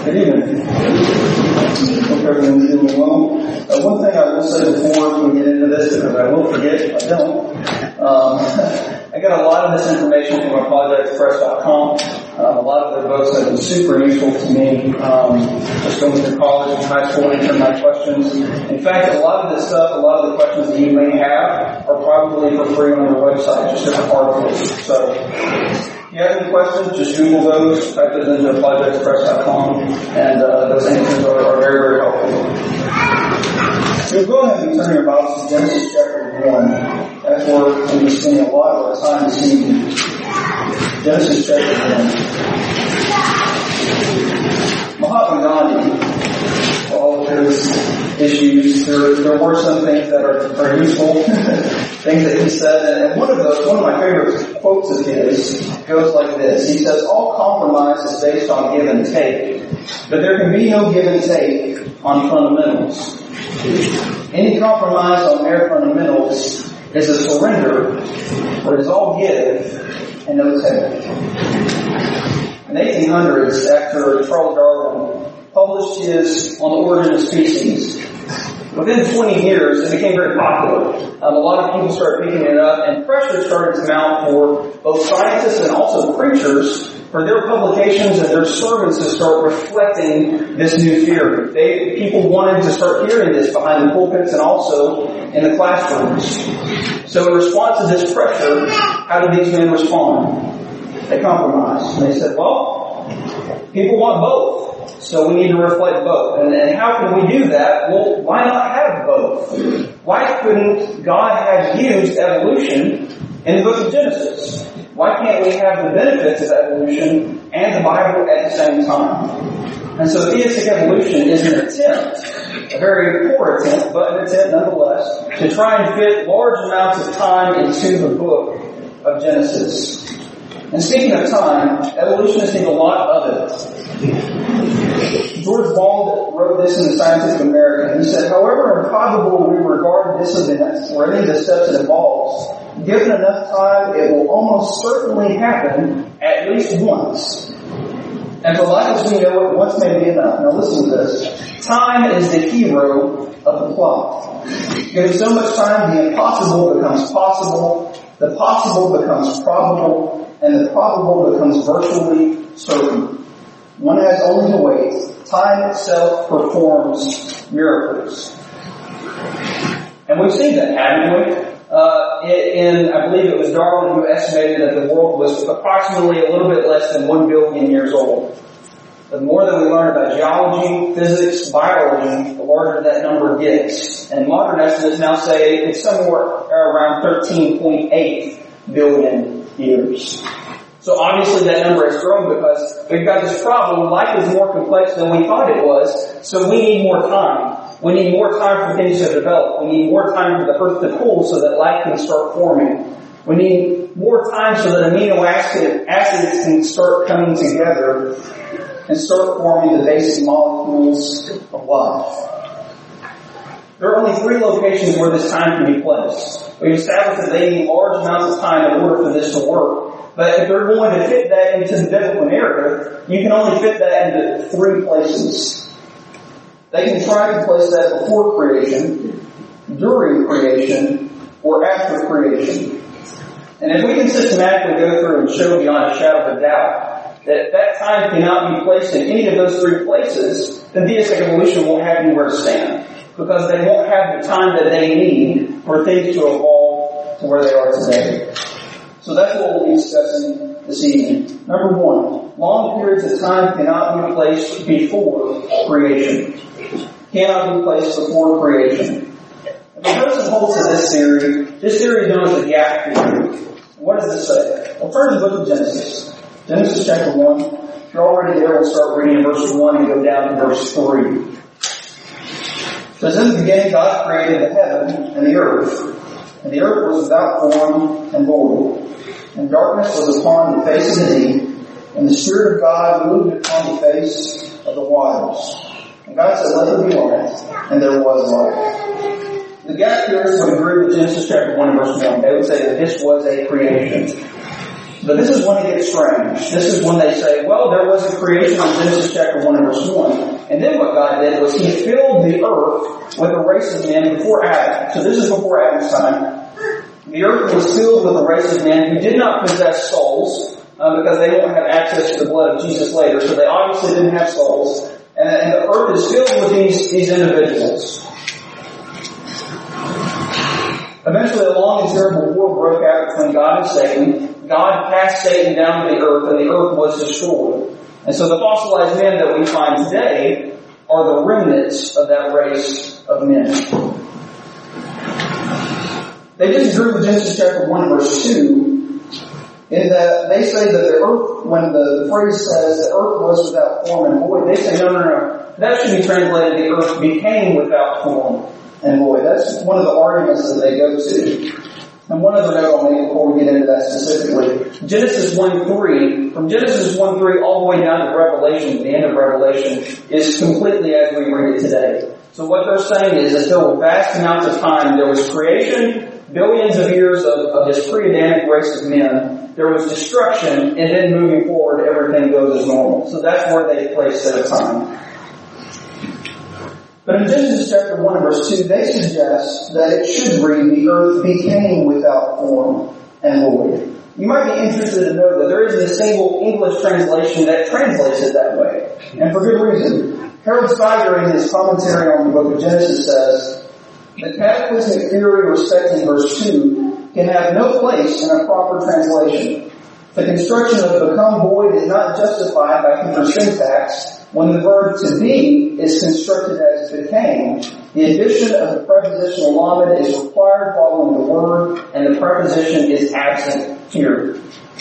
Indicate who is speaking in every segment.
Speaker 1: Good evening. Hope everyone's doing well. One thing I will say before we get into this, because I will forget if I don't, I got a lot of this information from ApologeticsPress.com. A lot of their books have been super useful to me, just going through college and high school answering my questions. In fact, a lot of this stuff, a lot of the questions that you may have are probably for free on their website, just different articles. So, if you have any questions, just Google those, type those into ApologeticsPress.com, and those answers are very, very helpful. So go ahead and turn your Bibles to Genesis chapter 1. That's where we'll be spending a lot of our time this evening. Genesis chapter 1. Mahatma Gandhi, all of his issues, there were some things that are useful, things that he said, and one of my favorite quotes of his goes like this. He says, "All compromise is based on give and take, but there can be no give and take on fundamentals. Any compromise on mere fundamentals is a surrender, or is all give and no take." In the 1800s, after Charles Darwin published his On the Origin of Species, within 20 years, it became very popular. A lot of people started picking it up, and pressure started to mount for both scientists and also preachers for their publications and their sermons to start reflecting this new theory. People wanted to start hearing this behind the pulpits and also in the classrooms. So in response to this pressure, how did these men respond? They compromised. And they said, well, people want both, so we need to reflect both. And how can we do that? Well, why not have both? Why couldn't God have used evolution in the book of Genesis? Why can't we have the benefits of evolution and the Bible at the same time? And so theistic evolution is an attempt, a very poor attempt, but an attempt nonetheless, to try and fit large amounts of time into the book of Genesis. And speaking of time, evolutionists think a lot of it. George Bald wrote this in the Scientific American. He said, "However improbable we regard this event, or any of the steps it involves, given enough time, it will almost certainly happen at least once. And for life as we know it, once may be enough." Now listen to this. Time is the hero of the plot. Given so much time, the impossible becomes possible, the possible becomes probable, and the probable becomes virtually certain. One has only to wait. Time itself performs miracles. And we've seen that, haven't we? I believe it was Darwin who estimated that the world was approximately a little bit less than 1 billion years old. The more that we learn about geology, physics, biology, the larger that number gets. And modern estimates now say it's somewhere around 13.8 billion years. So obviously that number has grown because we've got this problem. Life is more complex than we thought it was, so we need more time. We need more time for things to develop. We need more time for the earth to cool so that life can start forming. We need more time so that amino acids can start coming together and start forming the basic molecules of life. There are only 3 locations where this time can be placed. We've established that they need large amounts of time in order for this to work. But if they're going to fit that into the biblical narrative, you can only fit that into 3 places. They can try to place that before creation, during creation, or after creation. And if we can systematically go through and show beyond a shadow of a doubt that time cannot be placed in any of those 3 places, then theistic evolution won't have anywhere to stand. Because they won't have the time that they need for things to evolve to where they are today. So that's what we'll be discussing this evening. Number 1, long periods of time cannot be placed before creation. Cannot be placed before creation. If a person holds to this theory is known as the gap theory. What does this say? Well, turn to the book of Genesis. Genesis chapter 1. If you're already there, we'll start reading in verse 1 and go down to verse 3. It says, "In the beginning God created the heaven and the earth was without form and void. And darkness was upon the face of the deep, and the Spirit of God moved upon the face of the waters. And God said, let there be light, and there was light." The gap theorists would agree with Genesis chapter 1 and verse 1. They would say that this was a creation. But this is when it gets strange. This is when they say, well, there was a creation in Genesis chapter 1 and verse 1. And then what God did was He filled the earth with a race of men before Adam. So this is before Adam's time. The earth was filled with a race of men who did not possess souls, because they won't have access to the blood of Jesus later, so they obviously didn't have souls. And the earth is filled with these individuals. Eventually, a long and terrible war broke out between God and Satan. God cast Satan down to the earth, and the earth was destroyed. And so the fossilized men that we find today are the remnants of that race of men. They disagree with Genesis chapter 1 verse 2 in that they say that the earth, when the phrase says the earth was without form and void, they say no. That should be translated the earth became without form and void. That's one of the arguments that they go to. And one other note I'll make before we get into that specifically. Genesis 1:3, from Genesis 1:3 all the way down to Revelation, the end of Revelation, is completely as we read it today. So what they're saying is that there were vast amounts of time. There was creation, billions of years of this pre-Adamic race of men. There was destruction, and then moving forward, everything goes as normal. So that's where they place set of time. But in Genesis chapter 1 verse 2, they suggest that it should read, the earth became without form and void. You might be interested to know that there isn't a single English translation that translates it that way. And for good reason. Harold Steiger, in his commentary on the book of Genesis, says, the cataclysmic theory respecting verse 2 can have no place in a proper translation. The construction of become void is not justified by Hebrew syntax when the verb to be is constructed as became. The addition of the prepositional lamed is required following the word, and the preposition is absent here.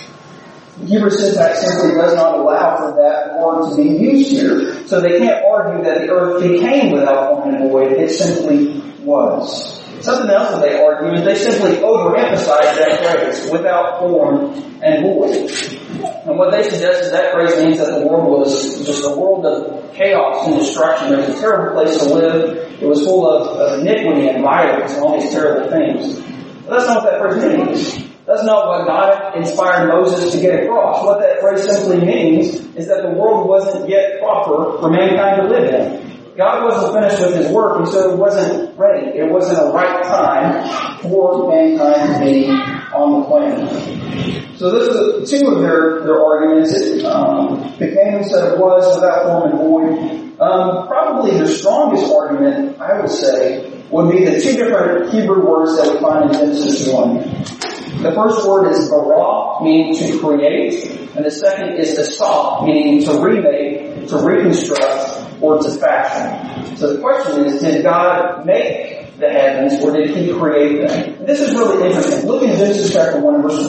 Speaker 1: Hebrew syntax simply does not allow for that word to be used here. So they can't argue that the earth became without form and void. It simply was. Something else that they argue is they simply overemphasize that phrase, without form and void. And what they suggest is that phrase means that the world was just a world of chaos and destruction. It was a terrible place to live. It was full of iniquity and violence and all these terrible things. But that's not what that phrase means. That's not what God inspired Moses to get across. What that phrase simply means is that the world wasn't yet proper for mankind to live in. God wasn't finished with His work, and so it wasn't ready. It wasn't a right time for mankind to be on the planet. So those are two of their arguments. It became instead of was, without form and void. Probably the strongest argument, I would say, would be the two different Hebrew words that we find in Genesis 1. The first word is bara, meaning to create, and the second is asah, meaning to remake, to reconstruct, or to fashion. So the question is, did God make the heavens, or did He create them? And this is really interesting. Look in Genesis chapter 1, verse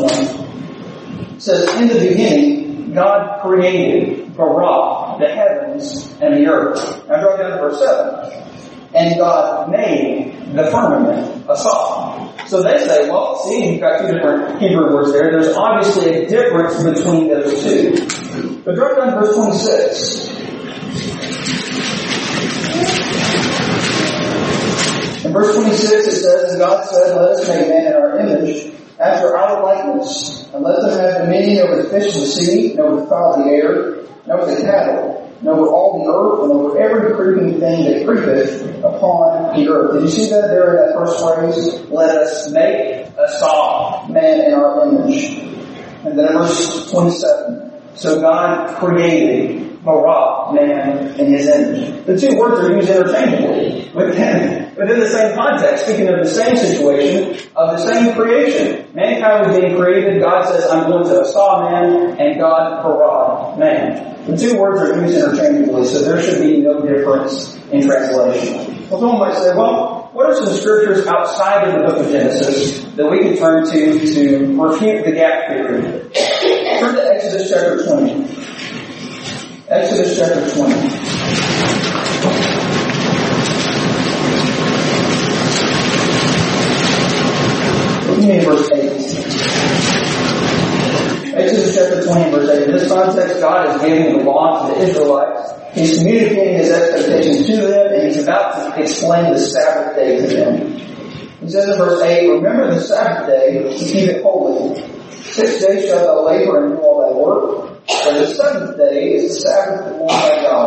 Speaker 1: 1. It says, in the beginning, God created, bara, the heavens and the earth. Now drop down to verse 7. And God made the firmament, asah. So they say, well, see, you've got two different Hebrew words there. There's obviously a difference between those two. But drop down to verse 26. In verse 26 it says, and God said, let us make man in our image, after our likeness, and let them have dominion over the fish of the sea, and over the fowl of the air, and over the cattle, and over all the earth, and over every creeping thing that creepeth upon the earth. Did you see that there in that first phrase? Let us make asah, man in our image. And then in verse 27, so God created bara, man in His image. The two words are used interchangeably within the same context, speaking of the same situation, of the same creation. Mankind was being created. God says, I'm going to asah man, and God bara, man. The two words are used interchangeably, so there should be no difference in translation. Well, someone might say, well, what are some scriptures outside of the book of Genesis that we can turn to refute the gap theory? Turn to Exodus chapter 20. Exodus chapter 20. Look at me in verse 8. Exodus chapter 20, verse 8. In this context, God is giving the law to the Israelites. He's communicating His expectations to them, and He's about to explain the Sabbath day to them. He says in verse 8, remember the Sabbath day to keep it holy. 6 days shalt thou labor and do all thy work. For the seventh day is the Sabbath of the Lord thy God.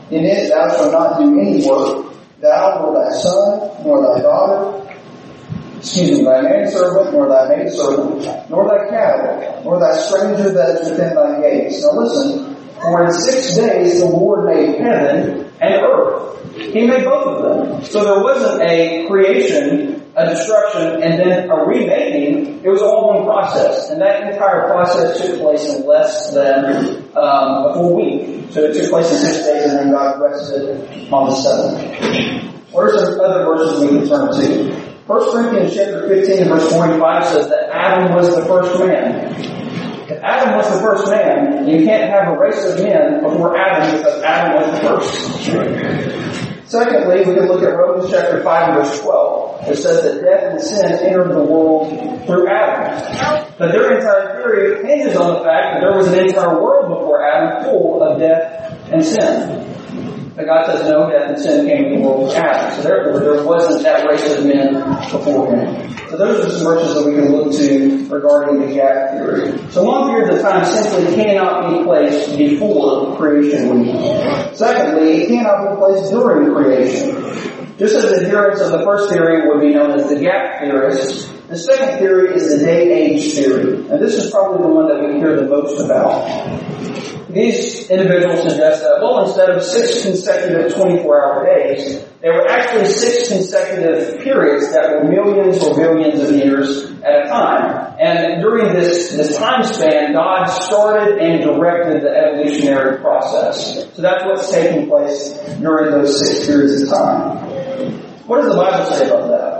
Speaker 1: In it thou shalt not do any work, thou, nor thy son, nor thy daughter, thy manservant, nor thy maidservant, nor thy cattle, nor thy stranger that is within thy gates. Now listen, for in 6 days the Lord made heaven and earth. He made both of them. So there wasn't a creation, a destruction, and then a remaking. It was all one process. And that entire process took place in less than a full week. So it took place in 6 days, and then God rested on the seventh. What are some other verses we can turn to? 1 Corinthians chapter 15 and verse 45 says that Adam was the first man. If Adam was the first man, you can't have a race of men before Adam because Adam was the first. Secondly, we can look at Romans chapter 5 and verse 12. It says that death and sin entered the world through Adam. But their entire theory hinges on the fact that there was an entire world before Adam full of death and sin. But God says no, death and sin came to the world through Adam. So therefore, there wasn't that race of men before him. So those are some verses that we can look to regarding the gap theory. So long periods of time simply cannot be placed before creation week. Secondly, it cannot be placed during creation. Just as adherents of the first theory would be known as the gap theorists, the second theory is the day-age theory. And this is probably the one that we hear the most about. These individuals suggest that, well, instead of 6 consecutive 24-hour days, there were actually 6 consecutive periods that were millions or billions of years at a time. And during this time span, God started and directed the evolutionary process. So that's what's taking place during those 6 periods of time. What does the Bible say about that?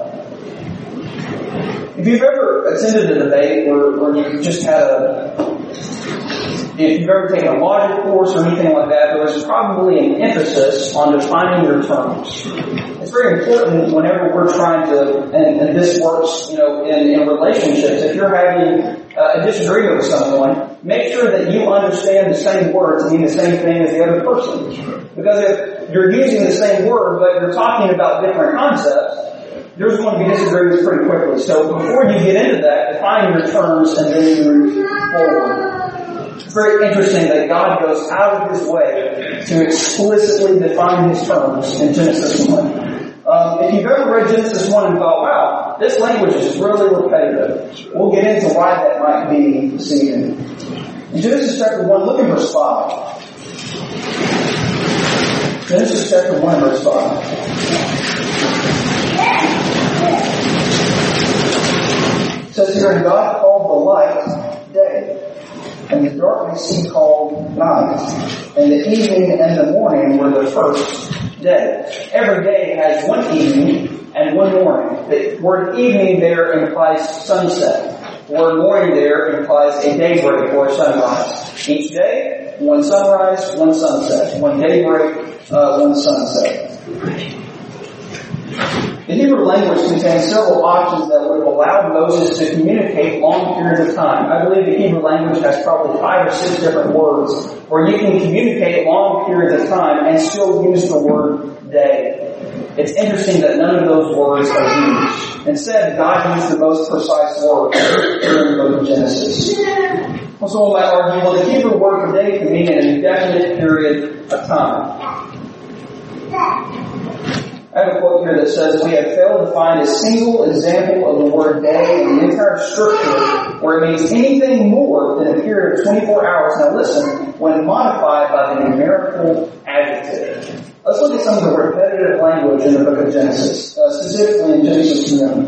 Speaker 1: If you've ever attended a debate or you just had if you've ever taken a logic course or anything like that, there was probably an emphasis on defining your terms. It's very important whenever we're trying to, and this works, in relationships. If you're having a disagreement with someone, make sure that you understand the same words mean the same thing as the other person. Because if you're using the same word, but you're talking about different concepts, there's going to be disagreements pretty quickly. So before you get into that, define your terms and then move forward. It's very interesting that God goes out of His way to explicitly define His terms in Genesis 1. If you've ever read Genesis 1 and thought, wow, this language is really repetitive, we'll get into why that might be this evening. In Genesis chapter 1, look at verse 5. Genesis chapter 1, verse 5. It says here, and God called the light day, and the darkness He called night, and the evening and the morning were the first day. Every day has one evening and one morning. The word evening there implies sunset. The word morning there implies a daybreak or a sunrise. Each day, one sunrise, one sunset. One daybreak, one sunset. The Hebrew language contains several options that would have allowed Moses to communicate long periods of time. I believe the Hebrew language has probably 5 or 6 different words where you can communicate long periods of time and still use the word day. It's interesting that none of those words are used. Instead, God used the most precise word during the book of Genesis. So one might argue, well, the Hebrew word for day can mean an indefinite period of time. I have a quote here that says, we have failed to find a single example of the word day in the entire scripture where it means anything more than a period of 24 hours. Now listen, when modified by the numerical adjective. Let's look at some of the repetitive language in the book of Genesis, specifically in Genesis 1.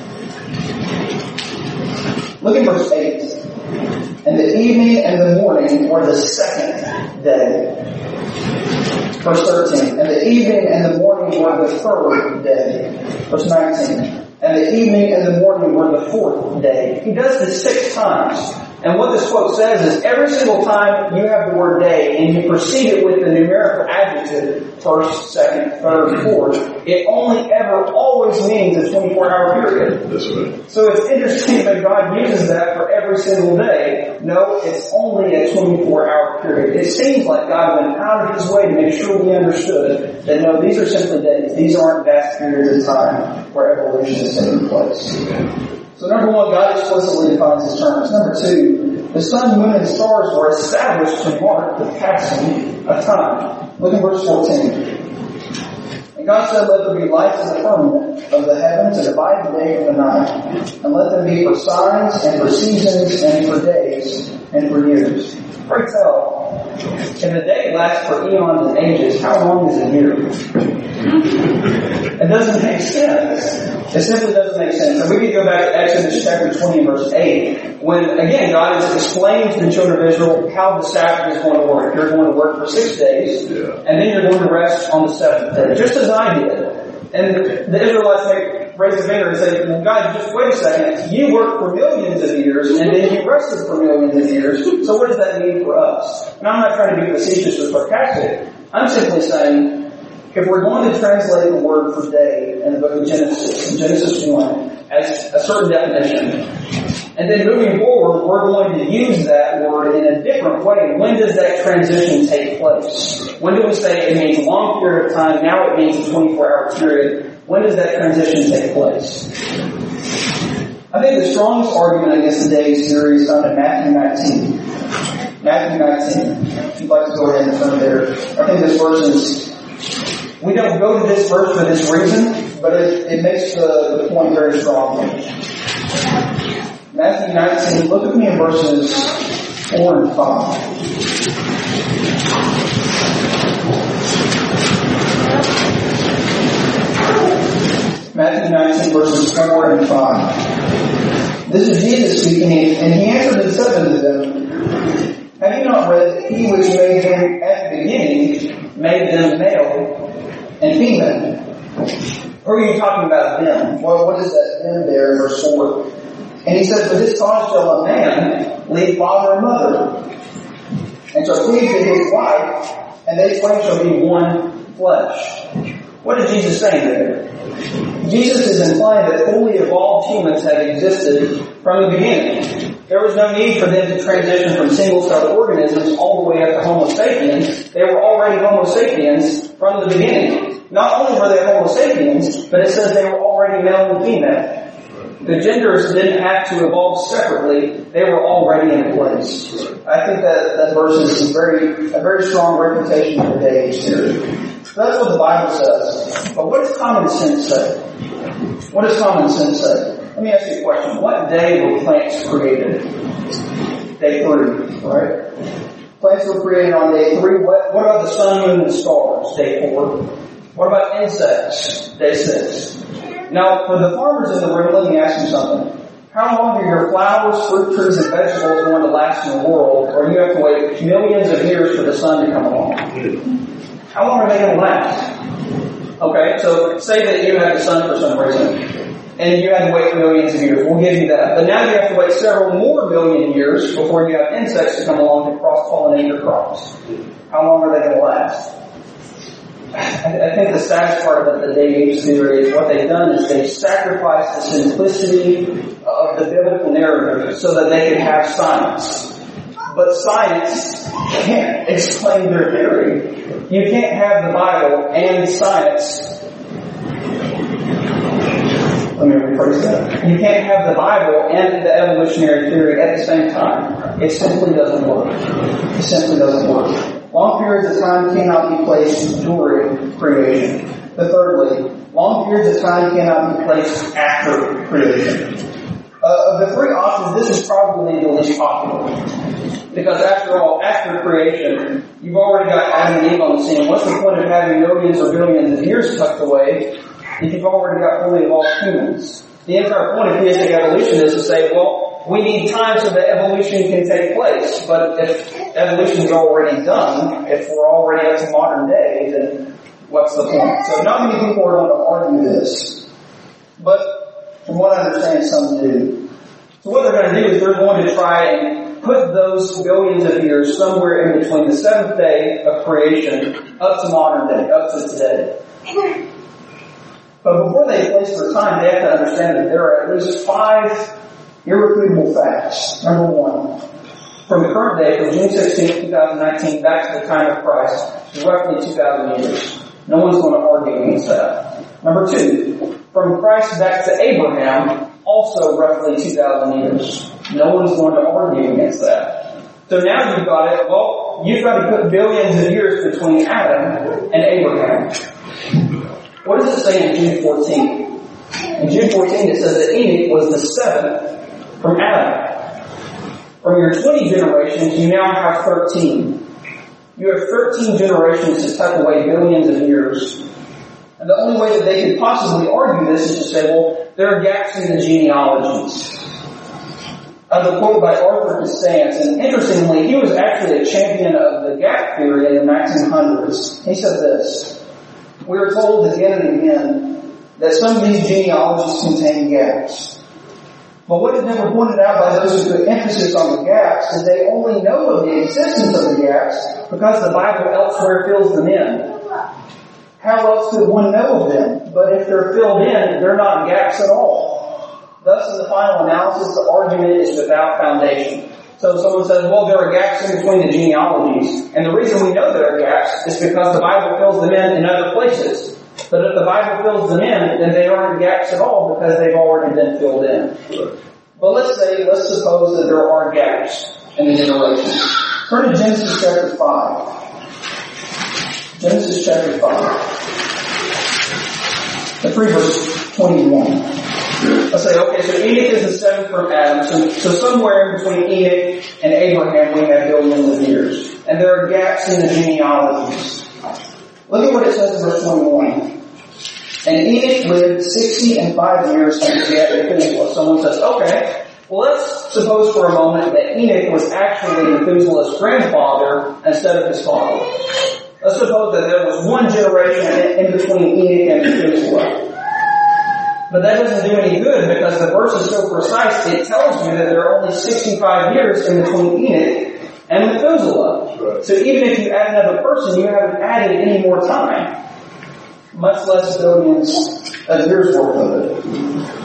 Speaker 1: Look at verse 8. And the evening and the morning were the second day. Verse 13, and the evening and the morning were the third day. Verse 19, and the evening and the morning were the fourth day. He does this 6 times. And what this quote says is every single time you have the word day and you precede it with the numerical adjective, first, second, third, fourth, it only ever always means a 24-hour period. That's right. So it's interesting that God uses that for every single day. No, it's only a 24-hour period. It seems like God went out of His way to make sure we understood that no, these are simply days. These aren't vast periods of time where evolution is taking place. So number 1, God explicitly defines His terms. Number 2, the sun, moon, and stars were established to mark the passing of time. Look at verse 14. And God said, let there be lights in the firmament of the heavens, and divide the day from the night, and let them be for signs, and for seasons, and for days, and for years. Pray tell, if a day lasts for eons and ages, how long is a year? It doesn't make sense. It simply doesn't make sense. And we can go back to Exodus chapter 20 verse 8, when again God is explaining to the children of Israel how the Sabbath is going to work. You're going to work for 6 days, and then you're going to rest on the 7th day, just as I did. And the Israelites may raise their finger and say, well, God, just wait a second. You worked for millions of years, and then you rested for millions of years. So what does that mean for us? And I'm not trying to be facetious or sarcastic. I'm simply saying, if we're going to translate the word for day in the book of Genesis, in Genesis 1, as a certain definition, and then moving forward, we're going to use that word in a different way. When does that transition take place? When do we say it means a long period of time, now it means a 24-hour period? When does that transition take place? I think the strongest argument against the day series is found in Matthew 19. Matthew 19. If you'd like to go ahead and turn there. I think this verse is... We don't go to this verse for this reason, but it makes the point very strongly. Matthew 19, look at me in verses 4 and 5. Matthew 19, verses 4 and 5. This is Jesus speaking, and he answered and said unto them, have you not read that he which made them at the beginning made them male and female? Who are you talking about them? Well, what is that them there in verse 4? And he says, for this cause shall a man leave father and mother, and shall cleave to his wife, and they twain shall be one flesh. What is Jesus saying there? Jesus is implying that fully evolved humans have existed from the beginning. There was no need for them to transition from single-celled organisms all the way up to Homo sapiens. They were already Homo sapiens from the beginning. Not only were they Homo sapiens, but it says they were already male and female. The genders didn't have to evolve separately. They were already in place. I think that verse is a very strong reputation for the age theory. So that's what the Bible says. But what does common sense say? What does common sense say? Let me ask you a question. What day were plants created? Day 3, right? Plants were created on day 3. What about the sun, moon, and stars? Day 4. What about insects? Day 6. Now, for the farmers in the room, let me ask you something. How long are your flowers, fruit trees, and vegetables going to last in the world, or you have to wait millions of years for the sun to come along? How long are they going to last? Okay, so say that you have the sun for some reason, and you had to wait millions of years. We'll give you that. But now you have to wait several more million years before you have insects to come along to cross-pollinate your crops. How long are they going to last? I think the saddest part of the day age theory is what they've done is they've sacrificed the simplicity of the biblical narrative so that they can have science. But science can't explain their theory. You can't have the Bible and science. Let me rephrase that. You can't have the Bible and the evolutionary theory at the same time. It simply doesn't work. It simply doesn't work. Long periods of time cannot be placed during creation. But thirdly, long periods of time cannot be placed after creation. Of the 3 options, this is probably the least popular. Because after all, after creation, you've already got Adam and Eve on the scene. What's the point of having millions or billions of years tucked away if you've already got fully evolved humans? The entire point of theistic evolution is to say, well, we need time so that evolution can take place. But if evolution is already done, if we're already up to modern day, then what's the point? So not many people are going to argue this. But from what I understand, some do. So what they're going to do is they're going to try and put those billions of years somewhere in between the 7th day of creation up to modern day, up to today. But before they place their time, they have to understand that there are at least 5 irrefutable facts. Number 1, from the current day, from June 16, 2019, back to the time of Christ, is roughly 2,000 years. No one's going to argue against that. Number 2, from Christ back to Abraham, also roughly 2,000 years. No one's going to argue against that. So now you've got it, well, you've got to put billions of years between Adam and Abraham. What does it say in Jude 14? In Jude 14 it says that Enoch was the seventh from Adam. From your 20 generations, you now have 13. You have 13 generations to tuck away billions of years. And the only way that they could possibly argue this is to say, well, there are gaps in the genealogies. The quote by Arthur Costanz, and interestingly, he was actually a champion of the gap theory in the 1900s. He said this: we are told again and again that some of these genealogies contain gaps. But what is never pointed out by those who put emphasis on the gaps is they only know of the existence of the gaps because the Bible elsewhere fills them in. How else could one know of them? But if they're filled in, they're not gaps at all. Thus, in the final analysis, the argument is without foundation. So someone says, well, there are gaps in between the genealogies. And the reason we know there are gaps is because the Bible fills them in other places. But if the Bible fills them in, then they aren't gaps at all because they've already been filled in. But let's suppose that there are gaps in the generations. Turn to Genesis chapter 5. Genesis chapter 5. Let's read verse 21. Let's say, okay, so Enoch is the seventh from Adam. So somewhere in between Enoch and Abraham we have billions of years. And there are gaps in the genealogies. Look at what it says in verse 21. And Enoch lived 60 and 5 years and begat Methuselah. Someone says, okay, well let's suppose for a moment that Enoch was actually Methuselah's grandfather instead of his father. Let's suppose that there was one generation in between Enoch and Methuselah. But that doesn't do any good because the verse is so precise, it tells you that there are only 65 years in between Enoch and Methuselah. Right. So even if you add another person, you haven't added any more time. Much less billions of years worth of it.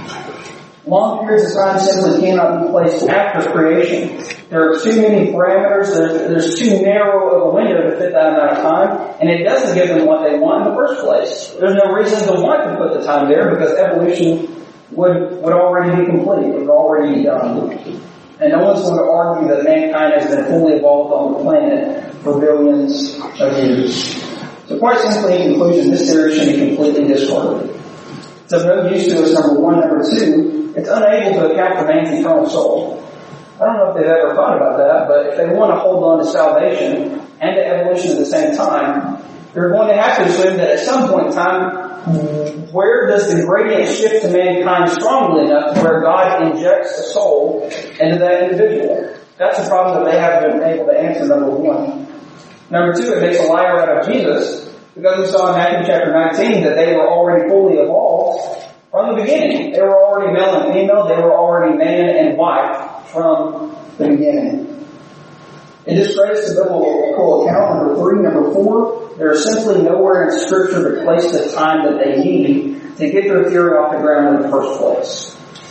Speaker 1: Long periods of time simply cannot be placed after creation. There are too many parameters, there's too narrow of a window to fit that amount of time, and it doesn't give them what they want in the first place. There's no reason to want to put the time there because evolution would already be complete, would already be done. And no one's going to argue that mankind has been fully evolved on the planet for billions of years. So quite simply, in conclusion, this theory should be completely discarded. It's of no use to us, number one. Number two, it's unable to account for man's eternal soul. I don't know if they've ever thought about that, but if they want to hold on to salvation and to evolution at the same time, they're going to have to assume that at some point in time, where does the gradient shift to mankind strongly enough to where God injects a soul into that individual? That's a problem that they haven't been able to answer, number one. Number two, it makes a liar out of Jesus, because we saw in Matthew chapter 19 that they were already fully evolved from the beginning. They were already male and female, they were already man and wife from the beginning. It discredits the biblical account, number three. Number four, there is simply nowhere in Scripture to place the time that they need to get their theory off the ground in the first place.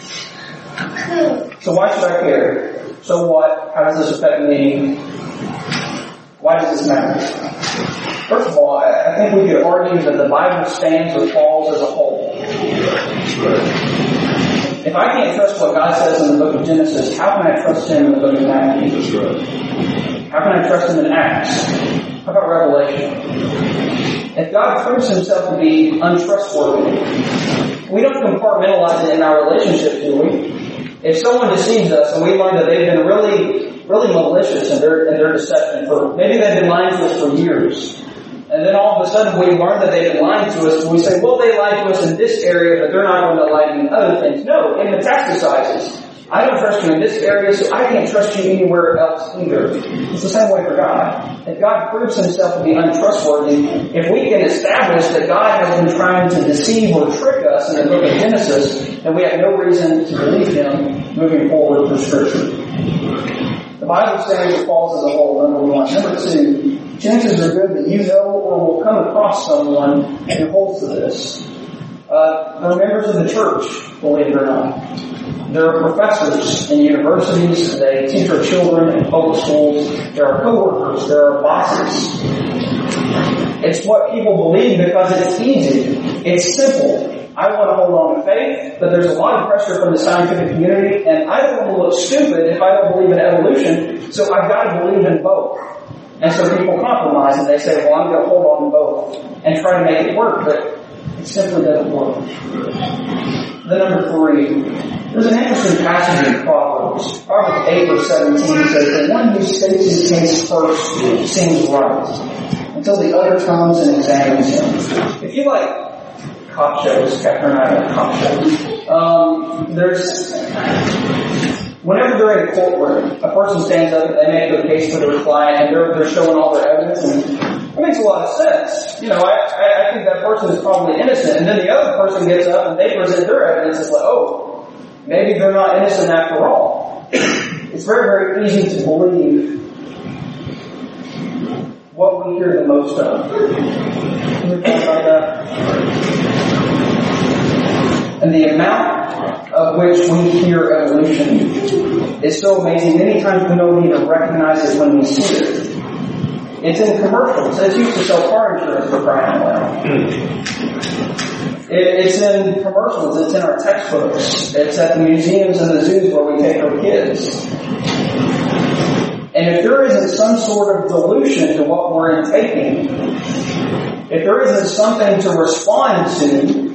Speaker 1: So why should I care? So what? How does this affect me? Why does this matter? First of all, I think we could argue that the Bible stands or falls as a whole. If I can't trust what God says in the book of Genesis, how can I trust Him in the book of Matthew? How can I trust Him in Acts? How about Revelation? If God proves Himself to be untrustworthy, we don't compartmentalize it in our relationship, do we? If someone deceives us and we learn that they've been really malicious in their deception, maybe they've been lying to us for years, and then all of a sudden we learn that they've been lying to us, and we say, well, they lied to us in this area, but they're not going to lie to you in other things. No, it metastasizes. I don't trust you in this area, so I can't trust you anywhere else either. It's the same way for God. If God proves Himself to be untrustworthy, if we can establish that God has been trying to deceive or trick us in the book of Genesis, then we have no reason to believe Him moving forward through Scripture. The Bible stands or falls as a whole, number one. Number two, chances are good that you know or will come across someone who holds to this. They're members of the church, believe it or not. There are professors in universities, they teach our children in public schools, there are co-workers, there are bosses. It's what people believe because it's easy, it's simple. I want to hold on to faith, but there's a lot of pressure from the scientific community, and I don't want to look stupid if I don't believe in evolution, so I've got to believe in both. And so people compromise and they say, well, I'm going to hold on to both and try to make it work, but it simply doesn't work. Then number 3, there's an interesting passage in Proverbs. Proverbs 8 verse 17 says, the one who states his case first seems right, until the other comes and examines him. If you like cop shows, Catherine and I like cop shows, whenever they're in a courtroom, a person stands up and they make their case for their client and they're showing all their evidence, and it makes a lot of sense. You know, I think that person is probably innocent, and then the other person gets up and they present their evidence. It's like, oh, maybe they're not innocent after all. It's very, very easy to believe what we hear the most of. Can we talk about that? And the amount of which we hear evolution is so amazing. Many times we don't even recognize it when we see it. It's in commercials. It's used to sell car insurance for crying out loud. It's in commercials. It's in our textbooks. It's at the museums and the zoos where we take our kids. And if there isn't some sort of dilution to what we're intaking, if there isn't something to respond to,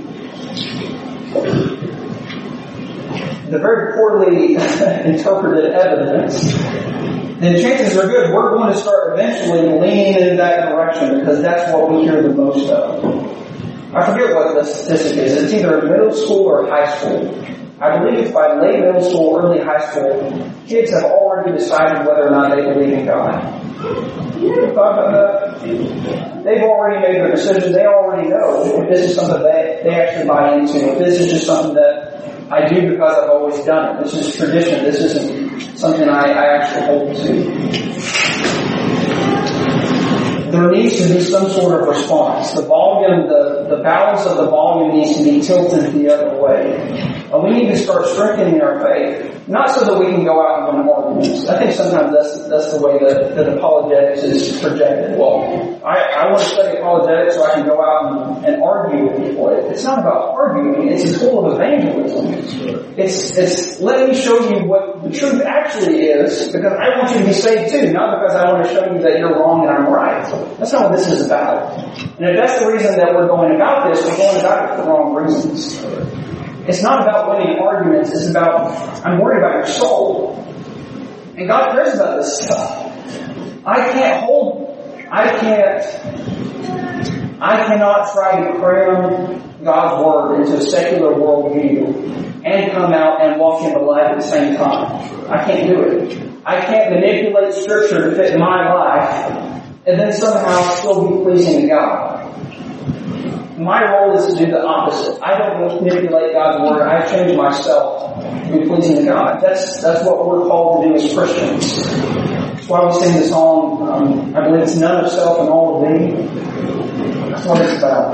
Speaker 1: the very poorly interpreted evidence, then chances are good we're going to start eventually leaning in that direction because that's what we hear the most of. I forget what the statistic is. It's either middle school or high school. I believe it's by late middle school, early high school, kids have already decided whether or not they believe in God. You ever thought about that? They've already made their decision. They already know if this is something they actually buy into, if this is just something that I do because I've always done it. This is tradition. This isn't something I actually hold to. There needs to be some sort of response. The volume, the balance of the volume needs to be tilted the other way. And we need to start strengthening our faith, not so that we can go out and win arguments. I think sometimes that's the way that apologetics is projected. Well, I want to study apologetics so I can go out and argue with people. It's not about arguing. It's a tool of evangelism. It's let me show you what the truth actually is, because I want you to be saved too, not because I want to show you that you're wrong and I'm right. That's not what this is about. And if that's the reason that we're going about this, we're going about it for the wrong reasons. It's not about winning arguments. It's about, I'm worried about your soul. And God cares about this stuff. I cannot try to cram God's Word into a secular worldview and come out and walk into life at the same time. I can't do it. I can't manipulate Scripture to fit my life and then somehow still be pleasing to God. My role is to do the opposite. I don't manipulate God's Word. I change myself to be pleasing to God. That's what we're called to do as Christians. That's why we sing the song, I believe it's none of self and all of thee. That's what it's about.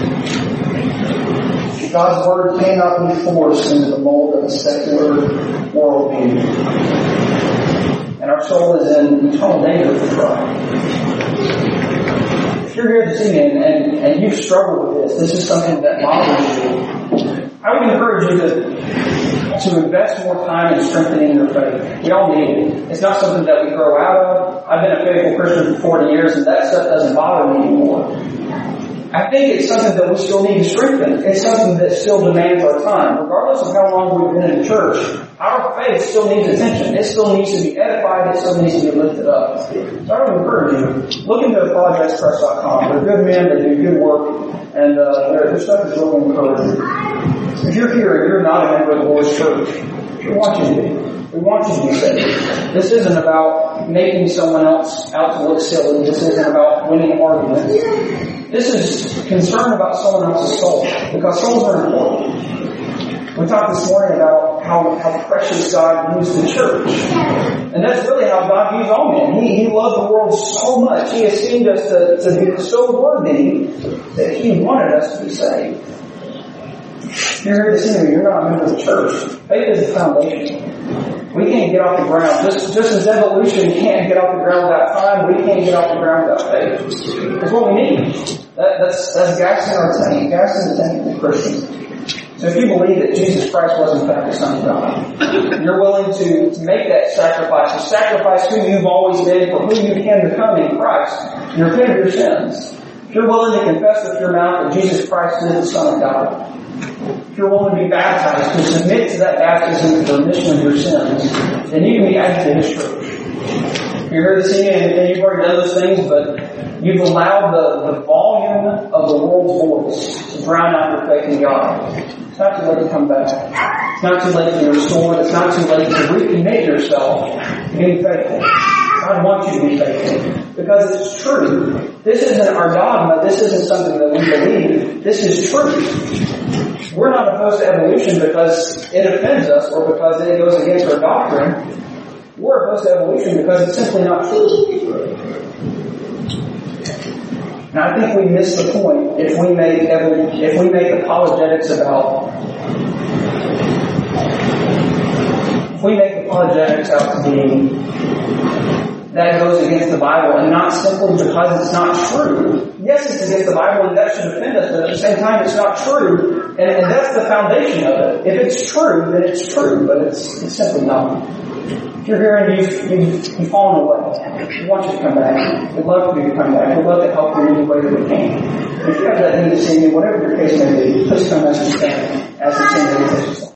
Speaker 1: God's Word cannot be forced into the mold of a secular worldview. And our soul is in eternal danger for pride. If you're here this evening and you've struggled with this is something that bothers you, I would encourage you to invest more time in strengthening your faith. We all need it. It's not something that we grow out of. I've been a faithful Christian for 40 years and that stuff doesn't bother me anymore. I think it's something that we still need to strengthen. It's something that still demands our time. Regardless of how long we've been in the church, our faith still needs attention. It still needs to be edified. It still needs to be lifted up. So I would encourage you, look into apologeticspress.com. They're good men. They do good work. And their stuff is really encouraging. If you're here and you're not a member of the Lord's church, we want you to be. We want you to be saved. This isn't about making someone else out to look silly. This isn't about winning arguments. This is concern about someone else's soul, because souls are important. We talked this morning about how precious God views the church. And that's really how God views all men. He loved the world so much. He esteemed us to be so worthy that He wanted us to be saved. If you're here this evening, you're not a member of the church. Faith is the foundation. We can't get off the ground. Just as evolution can't get off the ground without time, we can't get off the ground without faith. That's what we need. That's gas in our tank. Gas in the tank of the Christian. So if you believe that Jesus Christ was in fact the Son of God, you're willing to make that sacrifice, to sacrifice who you've always been for who you can become in Christ, and repent of your sins. If you're willing to confess with your mouth that Jesus Christ is the Son of God, if you're willing to be baptized, to submit to that baptism for remission of your sins, then you can be added to His church. You heard this evening, and you've already done those things, but you've allowed the volume of the world's voice to drown out your faith in God. It's not too late to come back. It's not too late to be restored. It's not too late to recommit yourself to being faithful. God wants you to be faithful. Because it's true. This isn't our dogma. This isn't something that we believe. This is truth. We're not opposed to evolution because it offends us or because it goes against our doctrine. We're opposed to evolution because it's simply not true. And I think we miss the point if we make apologetics about out to being that goes against the Bible, and not simply because it's not true. Yes, it's against the Bible, and that should offend us, but at the same time, it's not true, and that's the foundation of it. If it's true, then it's true, but it's simply not. If you're here and you've fallen away, we want you to come back. We'd love for you to come back. We'd love to help you in any way that we can. If you have that need to see me, whatever your case may be, please come as you stand, as the same invitation.